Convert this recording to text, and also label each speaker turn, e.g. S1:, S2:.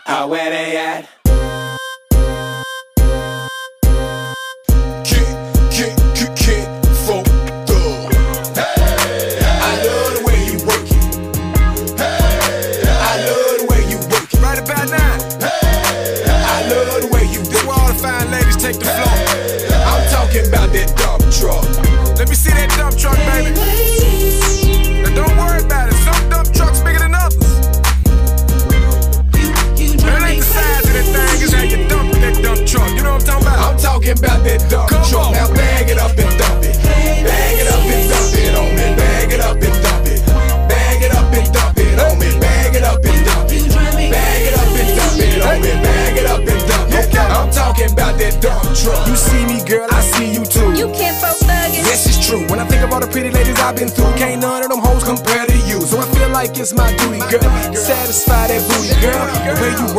S1: Where they at?
S2: Kid, folk thug. Hey, I love the way you work it. Hey, I love the way you work it.
S3: Right about now.
S2: Hey, I love the way you
S3: This
S2: do
S3: where all the fine ladies take the floor.
S2: I'm talking about that dump truck.
S3: Let me see that dump truck, baby. Now don't worry about it. Some dump trucks bigger than others. But it ain't the size of that thing, it's how you dump that dump truck. You know what I'm talking about?
S2: I'm talking about that dump truck. Now bag it up and dump it. Bag it up and dump it on me. Bag it up and dump it. Bag it up and dump it on me. Bag it up and dump it. Bag it up and dump it on me. Bag it up and dump it. I'm talking about that dump truck.
S3: You see me, girl, I see you too.
S4: You can't folk thuggin'.
S3: Yes, it's true. When I think of all the pretty ladies I've been through, can't none of them hoes compare to you. So I feel like it's my duty, girl. Satisfy that booty, girl. The way you